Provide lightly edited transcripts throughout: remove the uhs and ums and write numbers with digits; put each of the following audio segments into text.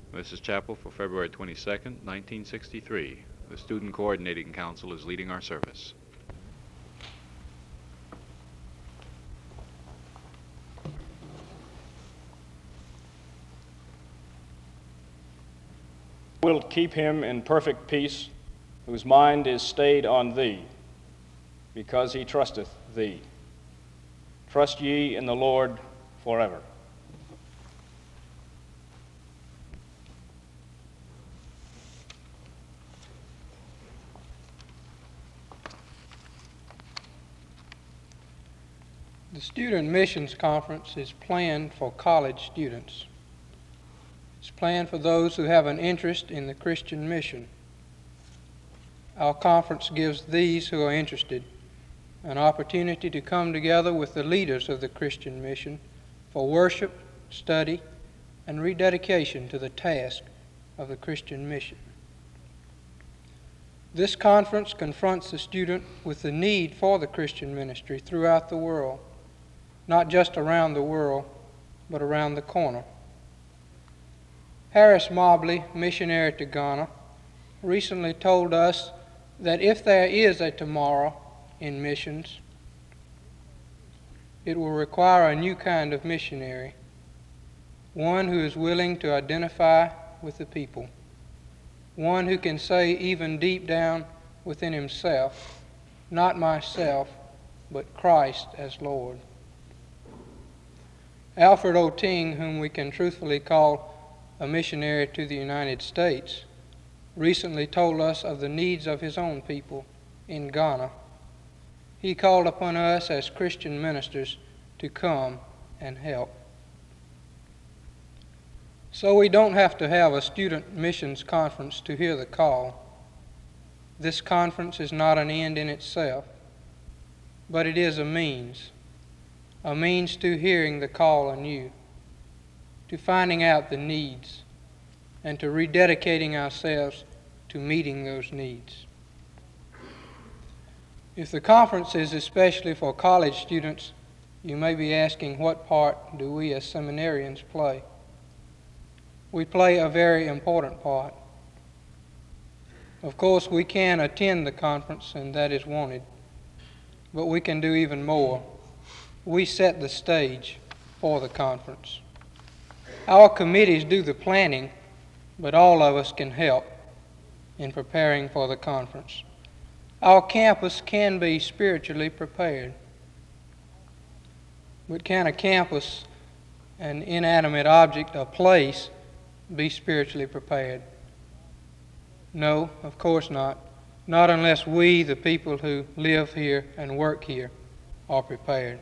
This is Chapel for February 22nd, 1963. The Student Coordinating Council is leading our service. Wilt keep him in perfect peace, whose mind is stayed on thee, because he trusteth thee. Trust ye in the Lord forever. The Student Missions Conference is planned for college students. It's planned for those who have an interest in the Christian mission. Our conference gives these who are interested an opportunity to come together with the leaders of the Christian mission for worship, study, and rededication to the task of the Christian mission. This conference confronts the student with the need for the Christian ministry throughout the world, not just around the world, but around the corner. Harris Mobley, missionary to Ghana, recently told us that if there is a tomorrow in missions, it will require a new kind of missionary, one who is willing to identify with the people, one who can say even deep down within himself, not myself, but Christ as Lord. Alfred O. Ting, whom we can truthfully call a missionary to the United States, recently told us of the needs of his own people in Ghana. He called upon us as Christian ministers to come and help. So we don't have to have a student missions conference to hear the call. This conference is not an end in itself, but it is a means to hearing the call anew, to finding out the needs, and to rededicating ourselves to meeting those needs. If the conference is especially for college students, you may be asking, what part do we as seminarians play? We play a very important part. Of course, we can attend the conference, and that is wanted, but we can do even more. We set the stage for the conference. Our committees do the planning, but all of us can help in preparing for the conference. Our campus can be spiritually prepared. But can a campus, an inanimate object, a place, be spiritually prepared? No, of course not. Not unless we, the people who live here and work here, are prepared.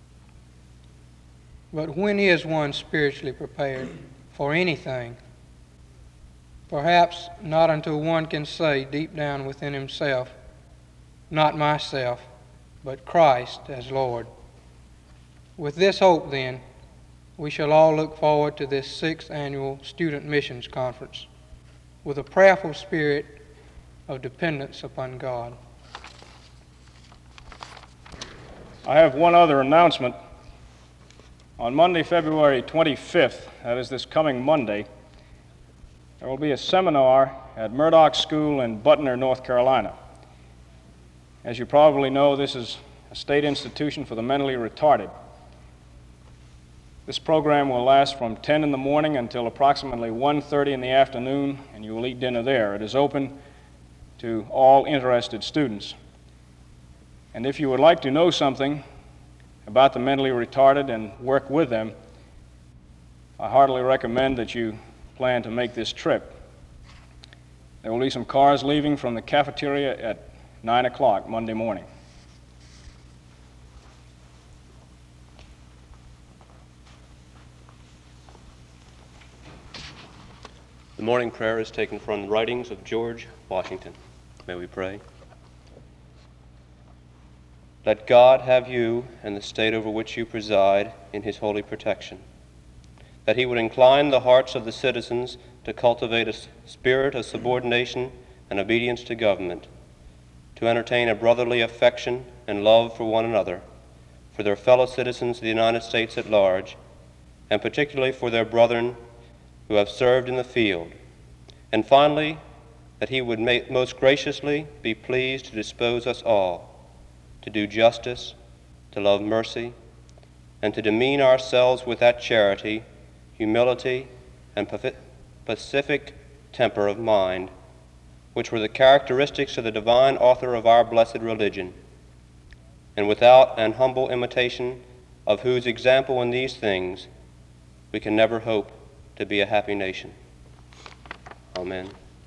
But when is one spiritually prepared for anything? Perhaps not until one can say deep down within himself, not myself, but Christ as Lord. With this hope, then, we shall all look forward to this 6th annual Student Missions Conference with a prayerful spirit of dependence upon God. I have one other announcement. On Monday, February 25th, that is this coming Monday, there will be a seminar at Murdoch School in Butner, North Carolina. As you probably know, this is a state institution for the mentally retarded. This program will last from 10 in the morning until approximately 1:30 in the afternoon, and you will eat dinner there. It is open to all interested students. And if you would like to know something about the mentally retarded and work with them, I heartily recommend that you plan to make this trip. There will be some cars leaving from the cafeteria at 9 o'clock Monday morning. The morning prayer is taken from the writings of George Washington. May we pray? Let God have you and the state over which you preside in his holy protection, that he would incline the hearts of the citizens to cultivate a spirit of subordination and obedience to government, to entertain a brotherly affection and love for one another, for their fellow citizens of the United States at large, and particularly for their brethren who have served in the field. And finally, that he would most graciously be pleased to dispose us all to do justice, to love mercy, and to demean ourselves with that charity, humility, and pacific temper of mind, which were the characteristics of the divine author of our blessed religion, and without an humble imitation of whose example in these things we can never hope to be a happy nation. Amen.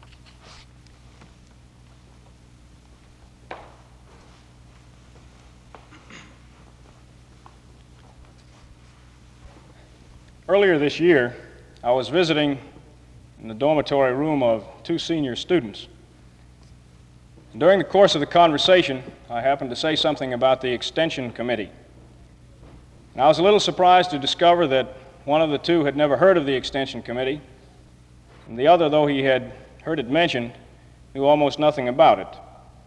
Earlier this year, I was visiting in the dormitory room of two senior students. During the course of the conversation, I happened to say something about the Extension Committee. And I was a little surprised to discover that one of the two had never heard of the Extension Committee, and the other, though he had heard it mentioned, knew almost nothing about it.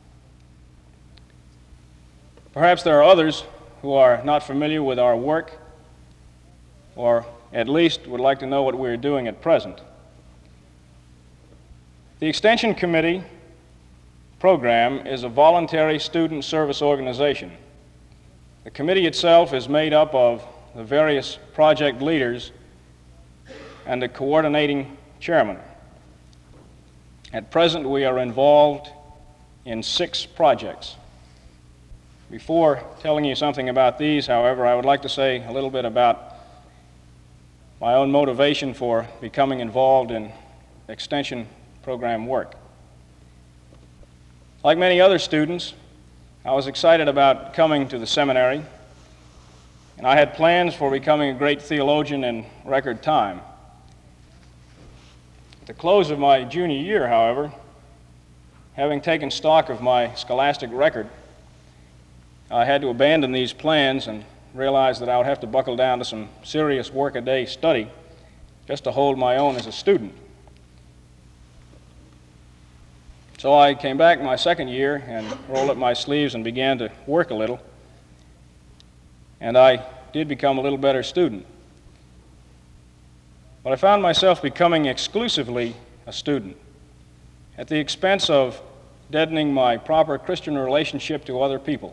Perhaps there are others who are not familiar with our work, or at least would like to know what we're doing at present. The Extension Committee program is a voluntary student service organization. The committee itself is made up of the various project leaders and the coordinating chairman. At present, we are involved in 6 projects. Before telling you something about these, however, I would like to say a little bit about my own motivation for becoming involved in extension program work. Like many other students, I was excited about coming to the seminary, and I had plans for becoming a great theologian in record time. At the close of my junior year, however, having taken stock of my scholastic record, I had to abandon these plans and realized that I would have to buckle down to some serious work-a-day study just to hold my own as a student. So I came back my second year and rolled up my sleeves and began to work a little, and I did become a little better student. But I found myself becoming exclusively a student at the expense of deadening my proper Christian relationship to other people.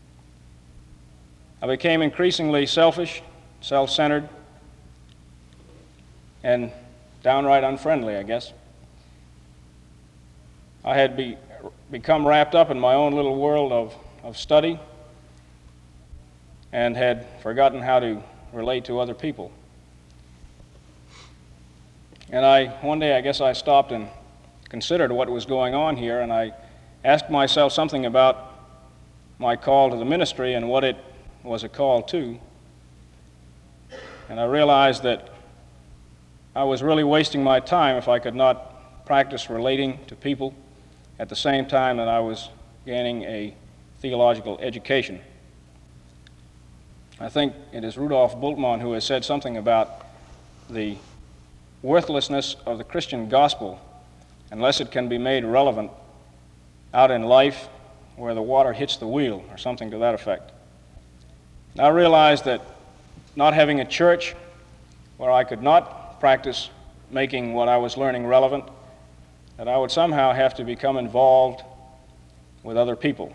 I became increasingly selfish, self-centered, and downright unfriendly, I guess. I had become wrapped up in my own little world of study and had forgotten how to relate to other people. And one day, I guess I stopped and considered what was going on here, and I asked myself something about my call to the ministry and what it was a call to. And I realized that I was really wasting my time if I could not practice relating to people at the same time that I was gaining a theological education. I think it is Rudolf Bultmann who has said something about the worthlessness of the Christian gospel unless it can be made relevant out in life where the water hits the wheel, or something to that effect. I realized that not having a church where I could not practice making what I was learning relevant, that I would somehow have to become involved with other people.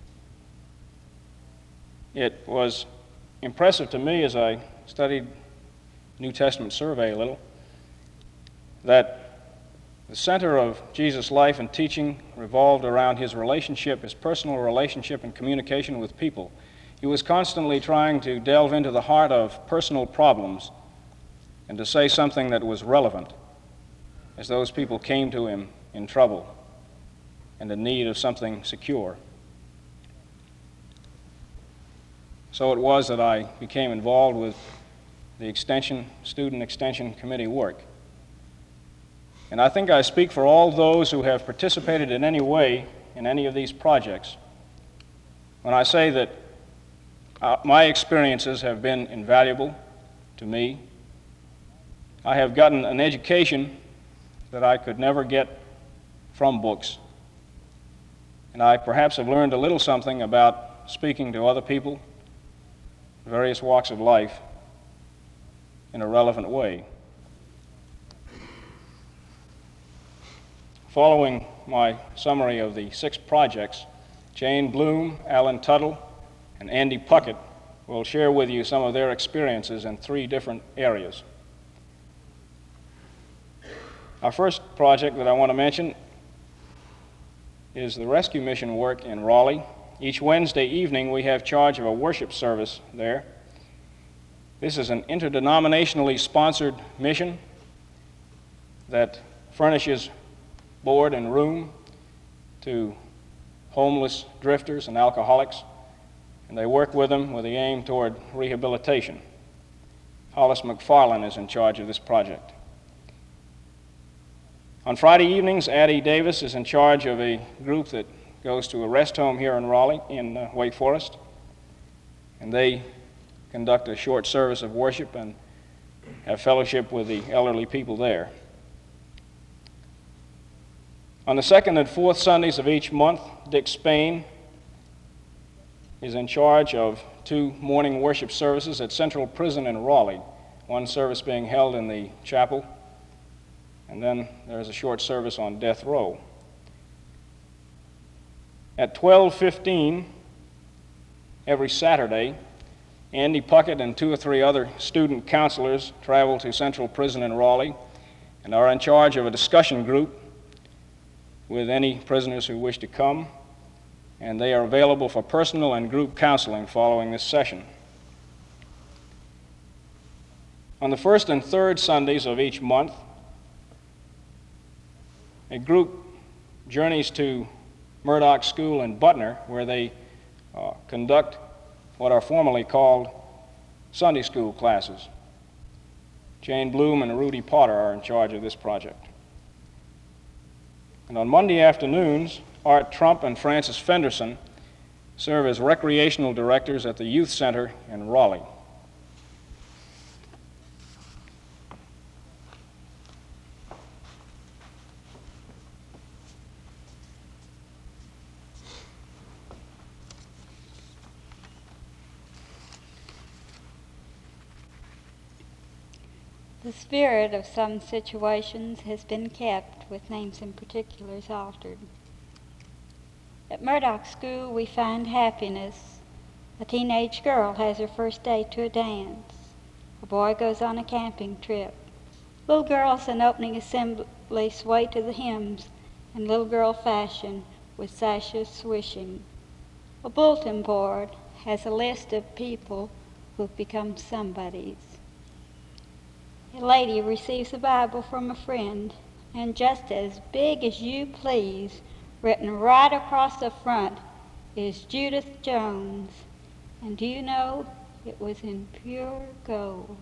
It was impressive to me as I studied New Testament survey a little that the center of Jesus' life and teaching revolved around his relationship, his personal relationship and communication with people. He was constantly trying to delve into the heart of personal problems and to say something that was relevant as those people came to him in trouble and in need of something secure. So it was that I became involved with the Student Extension Committee work. And I think I speak for all those who have participated in any way in any of these projects when I say that my experiences have been invaluable to me. I have gotten an education that I could never get from books. And I perhaps have learned a little something about speaking to other people, various walks of life, in a relevant way. Following my summary of the 6 projects, Jane Bloom, Alan Tuttle, and Andy Puckett will share with you some of their experiences in 3 different areas. Our first project that I want to mention is the rescue mission work in Raleigh. Each Wednesday evening we have charge of a worship service there. This is an interdenominationally sponsored mission that furnishes board and room to homeless drifters and alcoholics, and they work with them with the aim toward rehabilitation. Hollis McFarland is in charge of this project. On Friday evenings, Addie Davis is in charge of a group that goes to a rest home here in Raleigh, in Wake Forest, and they conduct a short service of worship and have fellowship with the elderly people there. On the 2nd and 4th Sundays of each month, Dick Spain is in charge of 2 morning worship services at Central Prison in Raleigh, one service being held in the chapel, and then there's a short service on death row. At 12:15 every Saturday, Andy Puckett and 2 or 3 other student counselors travel to Central Prison in Raleigh and are in charge of a discussion group with any prisoners who wish to come, and they are available for personal and group counseling following this session. On the 1st and 3rd Sundays of each month, a group journeys to Murdoch School in Butner, where they conduct what are formally called Sunday school classes. Jane Bloom and Rudy Potter are in charge of this project. And on Monday afternoons, Art Trump and Francis Fenderson serve as recreational directors at the Youth Center in Raleigh. The spirit of some situations has been kept, with names and particulars altered. At Murdoch School, we find happiness. A teenage girl has her first date to a dance. A boy goes on a camping trip. Little girls in opening assembly sway to the hymns in little girl fashion with sashes swishing. A bulletin board has a list of people who've become somebodies. A lady receives a Bible from a friend, and just as big as you please, written right across the front, is Judith Jones. And do you know, it was in pure gold.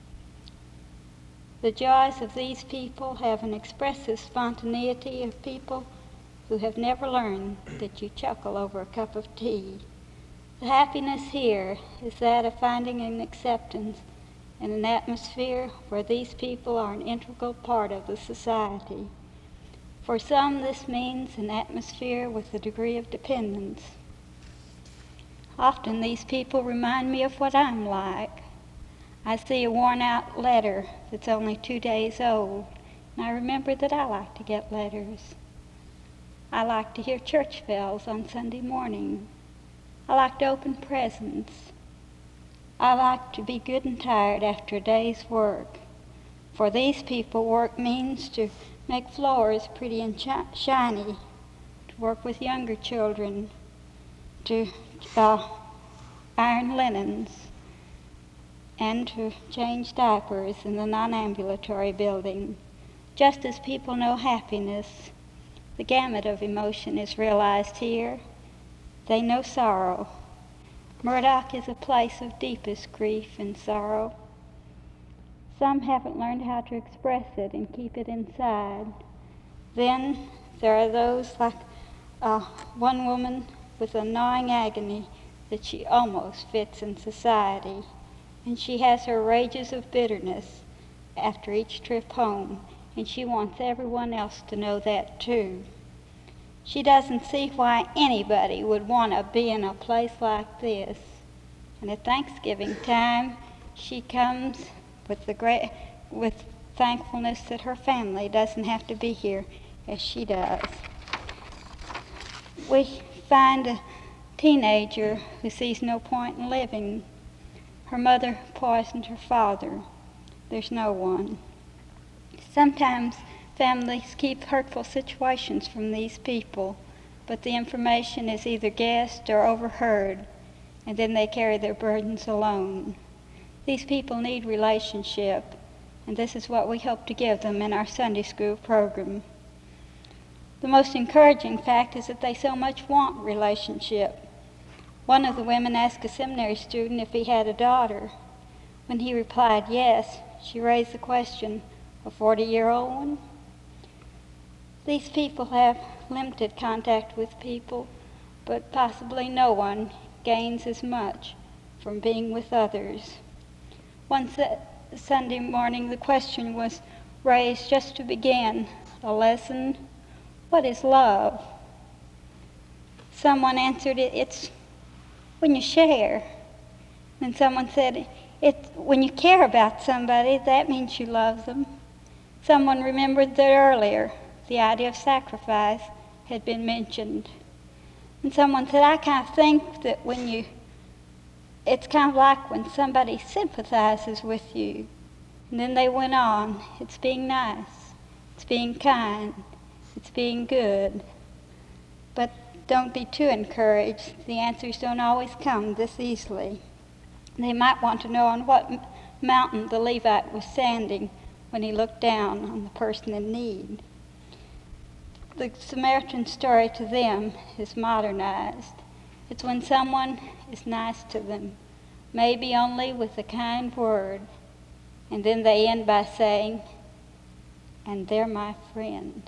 The joys of these people have an expressive spontaneity of people who have never learned that you chuckle over a cup of tea. The happiness here is that of finding an acceptance in an atmosphere where these people are an integral part of the society. For some, this means an atmosphere with a degree of dependence. Often these people remind me of what I'm like. I see a worn-out letter that's only 2 days old, and I remember that I like to get letters. I like to hear church bells on Sunday morning. I like to open presents. I like to be good and tired after a day's work. For these people, work means to make floors pretty and shiny, to work with younger children, to iron linens, and to change diapers in the non-ambulatory building. Just as people know happiness, the gamut of emotion is realized here. They know sorrow. Murdoch is a place of deepest grief and sorrow. Some haven't learned how to express it and keep it inside. Then there are those like one woman with a gnawing agony that she almost fits in society. And she has her rages of bitterness after each trip home, and she wants everyone else to know that too. She doesn't see why anybody would want to be in a place like this. And at Thanksgiving time, she comes with thankfulness that her family doesn't have to be here as she does. We find a teenager who sees no point in living. Her mother poisoned her father. There's no one. Sometimes families keep hurtful situations from these people, but the information is either guessed or overheard, and then they carry their burdens alone. These people need relationship, and this is what we hope to give them in our Sunday school program. The most encouraging fact is that they so much want relationship. One of the women asked a seminary student if he had a daughter. When he replied yes, she raised the question, a 40-year-old one? These people have limited contact with people, but possibly no one gains as much from being with others. One Sunday morning, the question was raised just to begin a lesson. What is love? Someone answered it's when you share. And someone said, when you care about somebody, that means you love them. Someone remembered that earlier the idea of sacrifice had been mentioned. And someone said, I kind of think that it's kind of like when somebody sympathizes with you. And then they went on, it's being nice, it's being kind, it's being good. But don't be too encouraged. The answers don't always come this easily. They might want to know on what mountain the Levite was standing when he looked down on the person in need. The Samaritan story to them is modernized. It's when someone is nice to them, maybe only with a kind word, and then they end by saying, and they're my friend.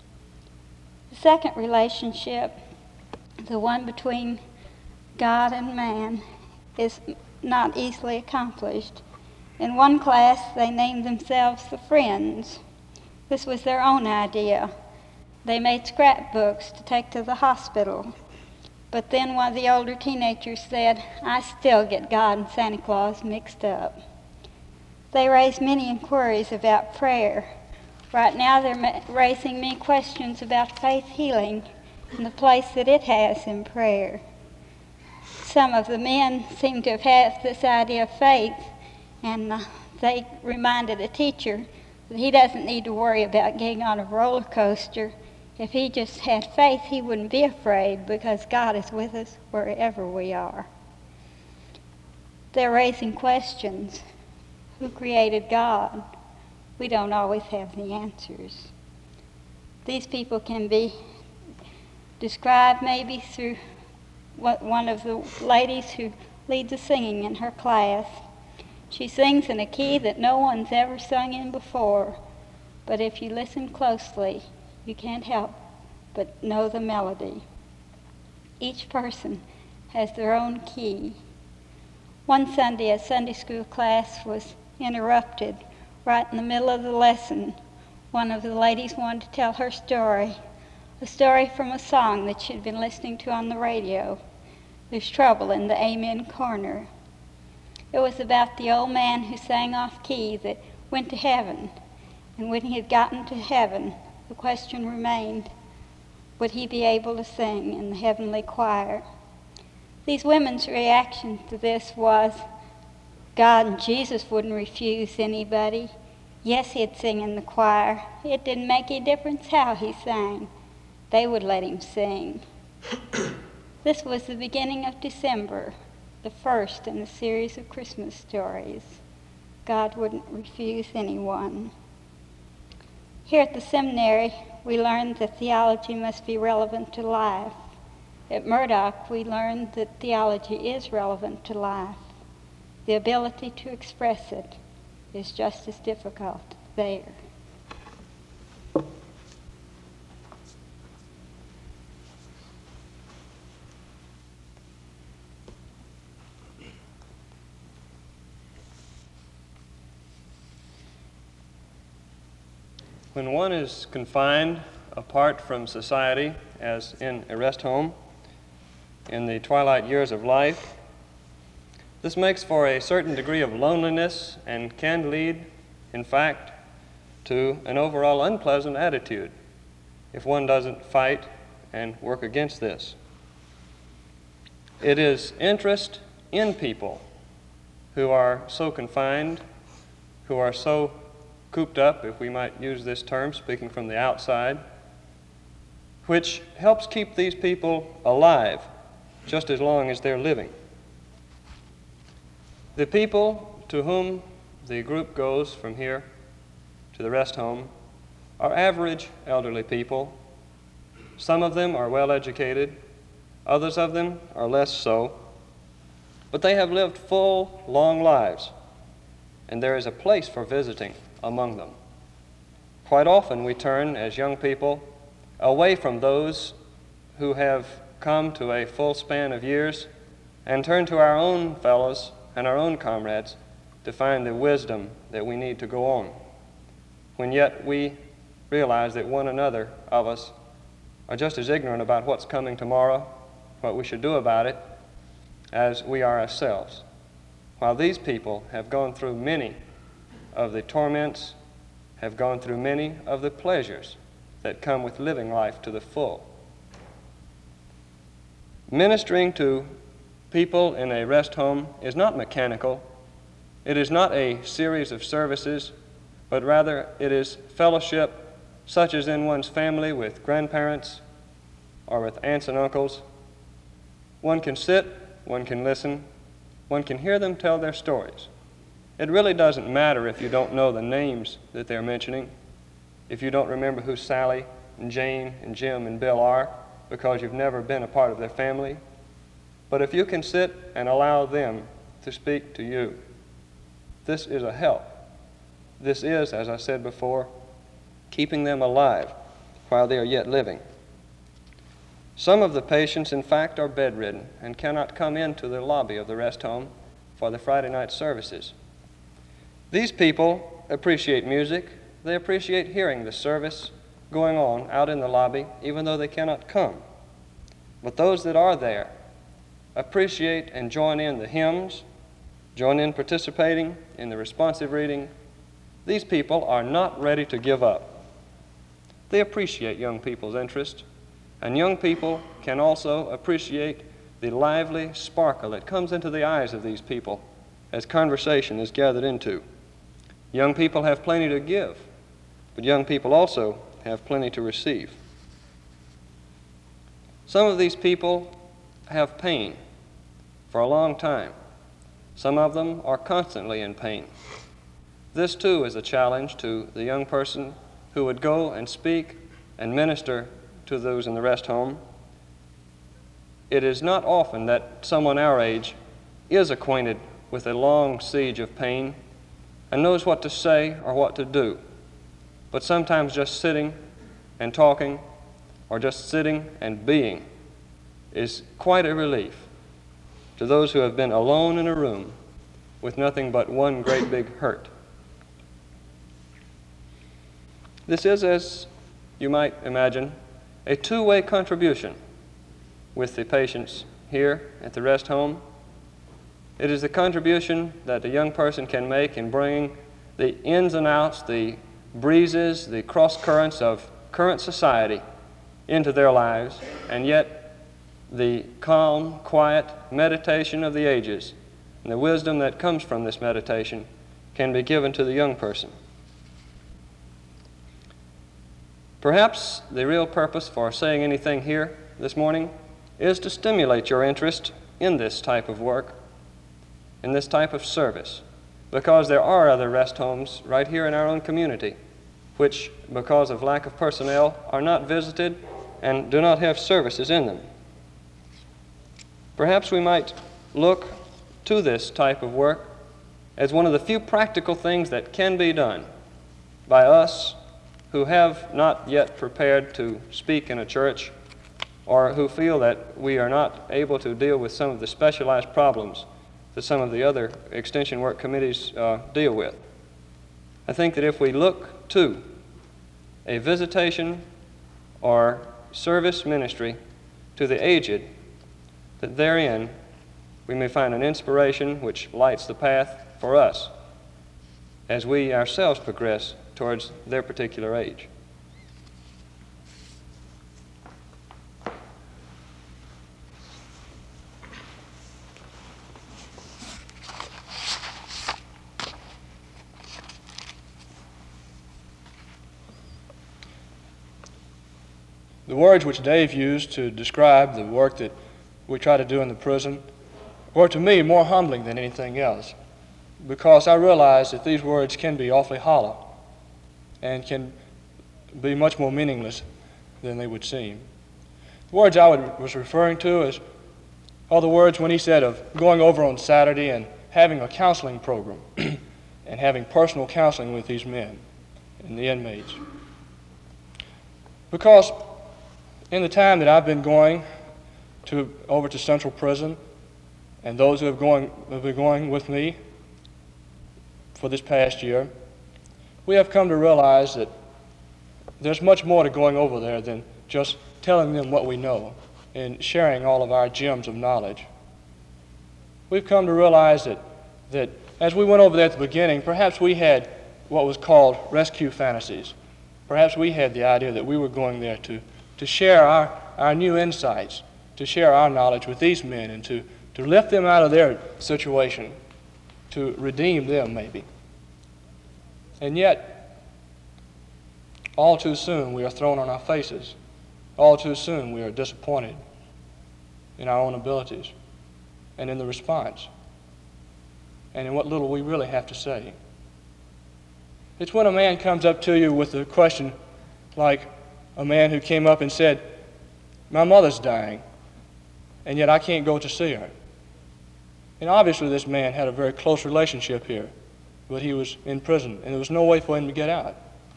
The second relationship, the one between God and man, is not easily accomplished. In one class, they named themselves the Friends. This was their own idea. They made scrapbooks to take to the hospital. But then one of the older teenagers said, I still get God and Santa Claus mixed up. They raised many inquiries about prayer. Right now they're raising many questions about faith healing and the place that it has in prayer. Some of the men seem to have had this idea of faith, and they reminded a teacher that he doesn't need to worry about getting on a roller coaster. If he just had faith, he wouldn't be afraid because God is with us wherever we are. They're raising questions. Who created God? We don't always have the answers. These people can be described maybe through one of the ladies who leads the singing in her class. She sings in a key that no one's ever sung in before, but if you listen closely, you can't help but know the melody. Each person has their own key. One Sunday, a Sunday school class was interrupted right in the middle of the lesson. One of the ladies wanted to tell her story, a story from a song that she'd been listening to on the radio. There's Trouble in the Amen Corner. It was about the old man who sang off key that went to heaven. And when he had gotten to heaven, the question remained, would he be able to sing in the heavenly choir? These women's reaction to this was, God and Jesus wouldn't refuse anybody. Yes, he'd sing in the choir. It didn't make any difference how he sang. They would let him sing. This was the beginning of December, the first in a series of Christmas stories. God wouldn't refuse anyone. Here at the seminary, we learned that theology must be relevant to life. At Murdoch, we learned that theology is relevant to life. The ability to express it is just as difficult there. When one is confined apart from society, as in a rest home, in the twilight years of life, this makes for a certain degree of loneliness and can lead, in fact, to an overall unpleasant attitude. if one doesn't fight and work against this. It is interest in people who are so confined, who are so cooped up, if we might use this term, speaking from the outside, which helps keep these people alive just as long as they're living. The people to whom the group goes from here to the rest home are average elderly people. Some of them are well educated, others of them are less so, but they have lived full, long lives, and there is a place for visiting among them. Quite often we turn, as young people, away from those who have come to a full span of years and turn to our own fellows and our own comrades to find the wisdom that we need to go on, when yet we realize that one another of us are just as ignorant about what's coming tomorrow, what we should do about it, as we are ourselves. While these people have gone through many of the torments, have gone through many of the pleasures that come with living life to the full. Ministering to people in a rest home is not mechanical. It is not a series of services, but rather it is fellowship such as in one's family with grandparents or with aunts and uncles. One can sit, one can listen, one can hear them tell their stories. It really doesn't matter if you don't know the names that they're mentioning, if you don't remember who Sally and Jane and Jim and Bill are because you've never been a part of their family. But if you can sit and allow them to speak to you, this is a help. This is, as I said before, keeping them alive while they are yet living. Some of the patients, in fact, are bedridden and cannot come into the lobby of the rest home for the Friday night services. These people appreciate music. They appreciate hearing the service going on out in the lobby, even though they cannot come. But those that are there appreciate and join in the hymns, join in participating in the responsive reading. These people are not ready to give up. They appreciate young people's interest, and young people can also appreciate the lively sparkle that comes into the eyes of these people as conversation is gathered into. Young people have plenty to give, but young people also have plenty to receive. Some of these people have pain for a long time. Some of them are constantly in pain. This, too, is a challenge to the young person who would go and speak and minister to those in the rest home. It is not often that someone our age is acquainted with a long siege of pain and knows what to say or what to do. But sometimes just sitting and talking or just sitting and being is quite a relief to those who have been alone in a room with nothing but one great big hurt. This is, as you might imagine, a two-way contribution with the patients here at the rest home. It is the contribution that the young person can make in bringing the ins and outs, the breezes, the cross currents of current society into their lives, and yet the calm, quiet meditation of the ages and the wisdom that comes from this meditation can be given to the young person. Perhaps the real purpose for saying anything here this morning is to stimulate your interest in this type of work, in this type of service, because there are other rest homes right here in our own community which, because of lack of personnel, are not visited and do not have services in them. Perhaps we might look to this type of work as one of the few practical things that can be done by us who have not yet prepared to speak in a church or who feel that we are not able to deal with some of the specialized problems that some of the other extension work committees deal with. I think that if we look to a visitation or service ministry to the aged, that therein we may find an inspiration which lights the path for us as we ourselves progress towards their particular age. The words which Dave used to describe the work that we try to do in the prison were to me more humbling than anything else, because I realize that these words can be awfully hollow and can be much more meaningless than they would seem. The words I was referring to are the words when he said of going over on Saturday and having a counseling program and having personal counseling with these men and the inmates. Because in the time that I've been going over to Central Prison, and those who have been going with me for this past year, we have come to realize that there's much more to going over there than just telling them what we know and sharing all of our gems of knowledge. We've come to realize that as we went over there at the beginning, perhaps we had what was called rescue fantasies. Perhaps we had the idea that we were going there to share our new insights, to share our knowledge with these men and to lift them out of their situation, to redeem them maybe. And yet, all too soon we are thrown on our faces. All too soon we are disappointed in our own abilities and in the response and in what little we really have to say. It's when a man comes up to you with a question like a man who came up and said, "My mother's dying, and yet I can't go to see her." And obviously this man had a very close relationship here, but he was in prison, and there was no way for him to get out.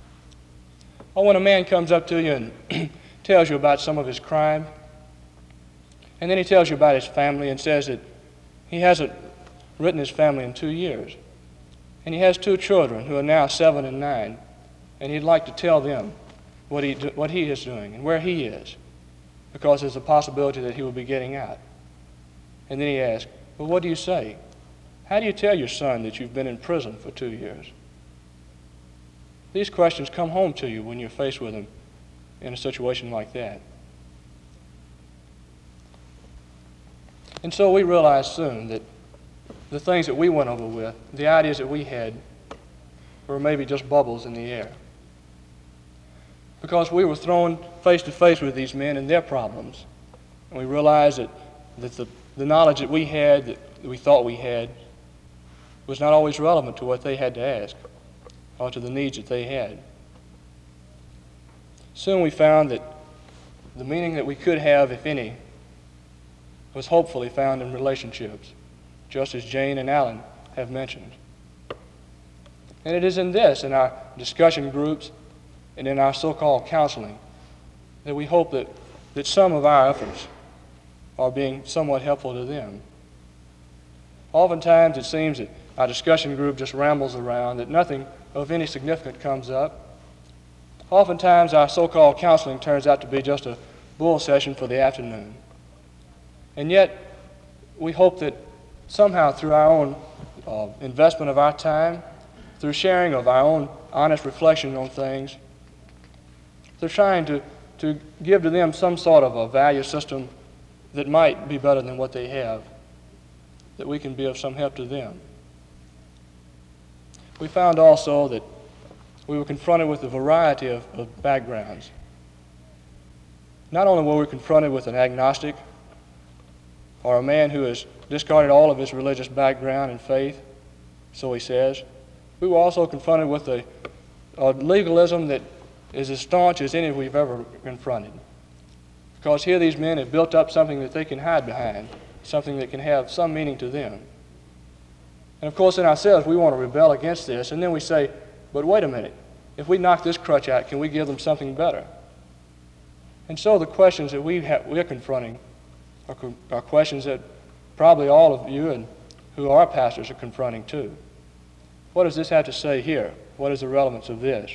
Or when a man comes up to you and tells you about some of his crime, and then he tells you about his family and says that he hasn't written his family in 2 years, and he has 2 children who are now 7 and 9, and he'd like to tell them what he is doing and where he is, because there's a possibility that he will be getting out. And then he asks, "Well, what do you say? How do you tell your son that you've been in prison for 2 years?" These questions come home to you when you're faced with them in a situation like that. And so we realized soon that the things that we went over with, the ideas that we had, were maybe just bubbles in the air. Because we were thrown face to face with these men and their problems. And we realized that the knowledge that we had, that we thought we had, was not always relevant to what they had to ask or to the needs that they had. Soon we found that the meaning that we could have, if any, was hopefully found in relationships, just as Jane and Alan have mentioned. And it is in this, in our discussion groups and in our so-called counseling, that we hope that some of our efforts are being somewhat helpful to them. Oftentimes it seems that our discussion group just rambles around, that nothing of any significance comes up. Oftentimes our so-called counseling turns out to be just a bull session for the afternoon. And yet we hope that somehow through our own investment of our time, through sharing of our own honest reflection on things, through trying to give to them some sort of a value system that might be better than what they have, that we can be of some help to them. We found also that we were confronted with a variety of backgrounds. Not only were we confronted with an agnostic or a man who has discarded all of his religious background and faith, so he says, we were also confronted with a legalism that is as staunch as any we've ever confronted. Because here these men have built up something that they can hide behind, something that can have some meaning to them. And of course in ourselves we want to rebel against this, and then we say, but wait a minute, if we knock this crutch out, can we give them something better? And so the questions that we're confronting are questions that probably all of you and who are pastors are confronting too. What does this have to say here? What is the relevance of this?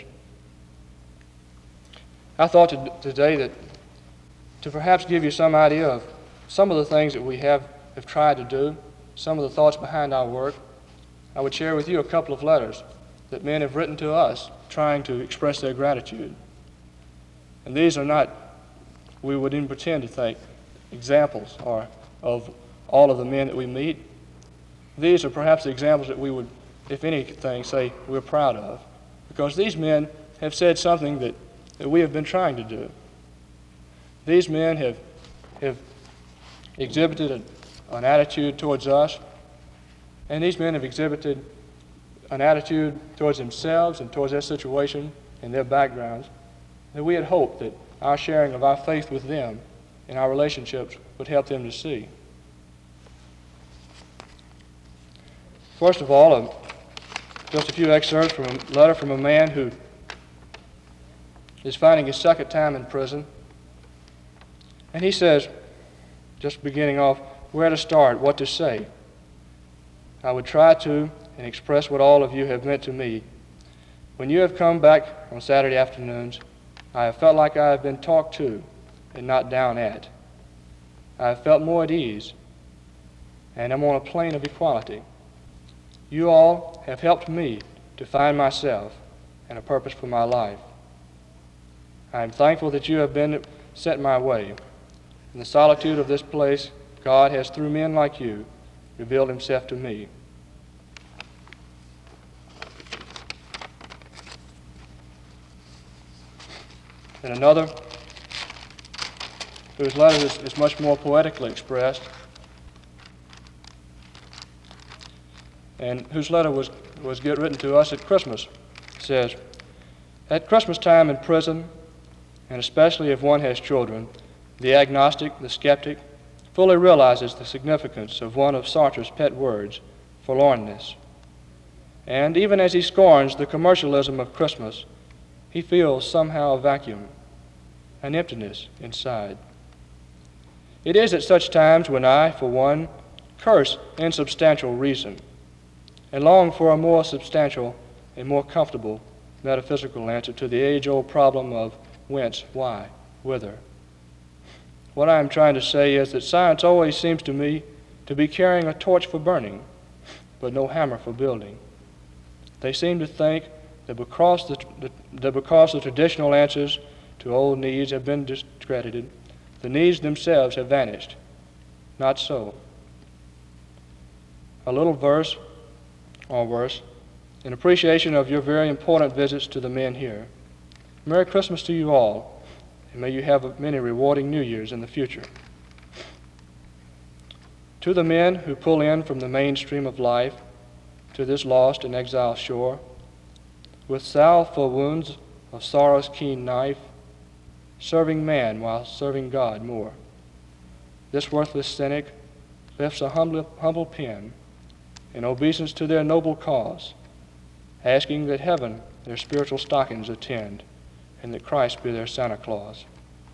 I thought today that to perhaps give you some idea of some of the things that we have tried to do, some of the thoughts behind our work, I would share with you a couple of letters that men have written to us trying to express their gratitude. And these are not, we would even pretend to think, examples of all of the men that we meet. These are perhaps the examples that we would, if anything, say we're proud of. Because these men have said something that we have been trying to do. These men have exhibited an attitude towards us, and these men have exhibited an attitude towards themselves and towards their situation and their backgrounds that we had hoped that our sharing of our faith with them and our relationships would help them to see. First of all, just a few excerpts from a letter from a man who is finding his second time in prison. And he says, just beginning off, where to start, what to say. I would try to and express what all of you have meant to me. When you have come back on Saturday afternoons, I have felt like I have been talked to and not down at. I have felt more at ease, and am on a plane of equality. You all have helped me to find myself and a purpose for my life. I am thankful that you have been sent my way. In the solitude of this place, God has, through men like you, revealed himself to me. And another, whose letter is much more poetically expressed, and whose letter was written to us at Christmas, says, at Christmas time in prison, and especially if one has children, the agnostic, the skeptic, fully realizes the significance of one of Sartre's pet words, forlornness. And even as he scorns the commercialism of Christmas, he feels somehow a vacuum, an emptiness inside. It is at such times when I, for one, curse insubstantial reason and long for a more substantial and more comfortable metaphysical answer to the age-old problem of whence, why, whither. What I am trying to say is that science always seems to me to be carrying a torch for burning, but no hammer for building. They seem to think that because the traditional answers to old needs have been discredited, the needs themselves have vanished. Not so. A little verse, or verse, in appreciation of your very important visits to the men here. Merry Christmas to you all, and may you have many rewarding New Years in the future. To the men who pull in from the mainstream of life to this lost and exiled shore, with salve for wounds of sorrow's keen knife, serving man while serving God more. This worthless cynic lifts a humble pen in obeisance to their noble cause, asking that heaven their spiritual stockings attend, and that Christ be their Santa Claus.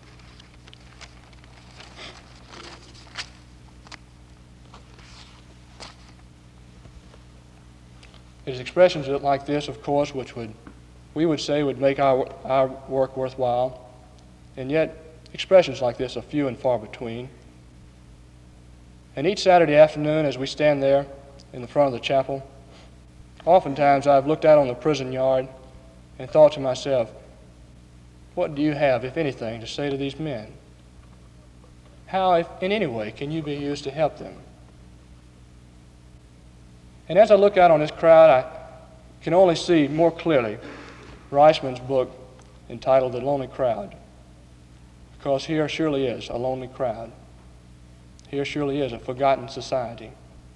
It is expressions like this, of course, which we would say would make our work worthwhile, and yet expressions like this are few and far between. And each Saturday afternoon, as we stand there in the front of the chapel, oftentimes I've looked out on the prison yard and thought to myself, what do you have, if anything, to say to these men? How, if in any way, can you be used to help them? And as I look out on this crowd, I can only see more clearly Reisman's book entitled The Lonely Crowd, because here surely is a lonely crowd. Here surely is a forgotten society.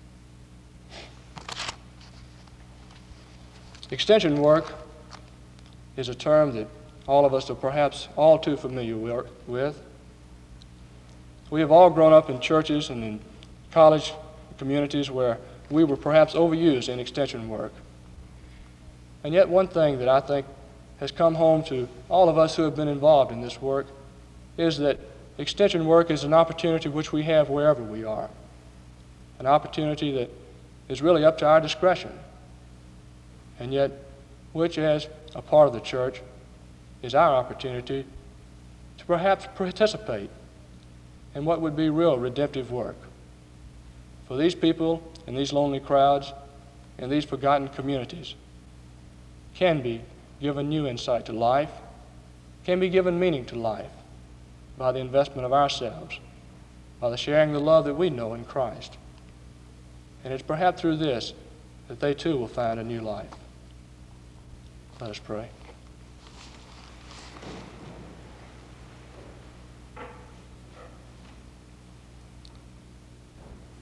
Extension work is a term that all of us are perhaps all too familiar with. We have all grown up in churches and in college communities where we were perhaps overused in extension work. And yet one thing that I think has come home to all of us who have been involved in this work is that extension work is an opportunity which we have wherever we are, an opportunity that is really up to our discretion, and yet which, as a part of the church, is our opportunity to perhaps participate in what would be real redemptive work. For these people in these lonely crowds and these forgotten communities can be given new insight to life, can be given meaning to life by the investment of ourselves, by the sharing the love that we know in Christ. And it's perhaps through this that they too will find a new life. Let us pray.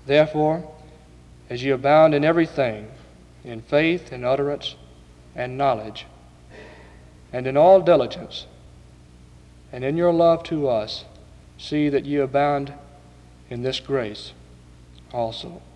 Therefore, as ye abound in everything, in faith and utterance and knowledge, and in all diligence, and in your love to us, see that ye abound in this grace also.